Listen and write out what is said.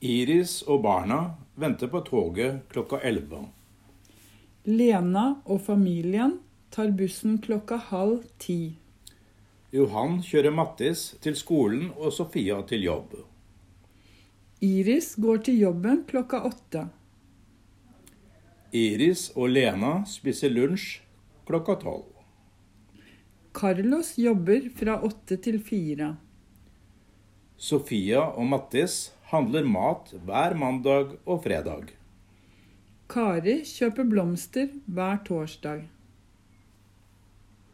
Iris og barna venter på toget klokka 11. Lena og familien tar bussen klokka 9:30. Johan kjører Mattis til skolen og Sofia til jobb. Iris går til jobben klokka 8. Iris og Lena spiser lunsj klokka 12. Carlos jobber fra 8 til 4. Sofia og Mattis handler mat hver mandag og fredag. Kari kjøper blomster hver torsdag.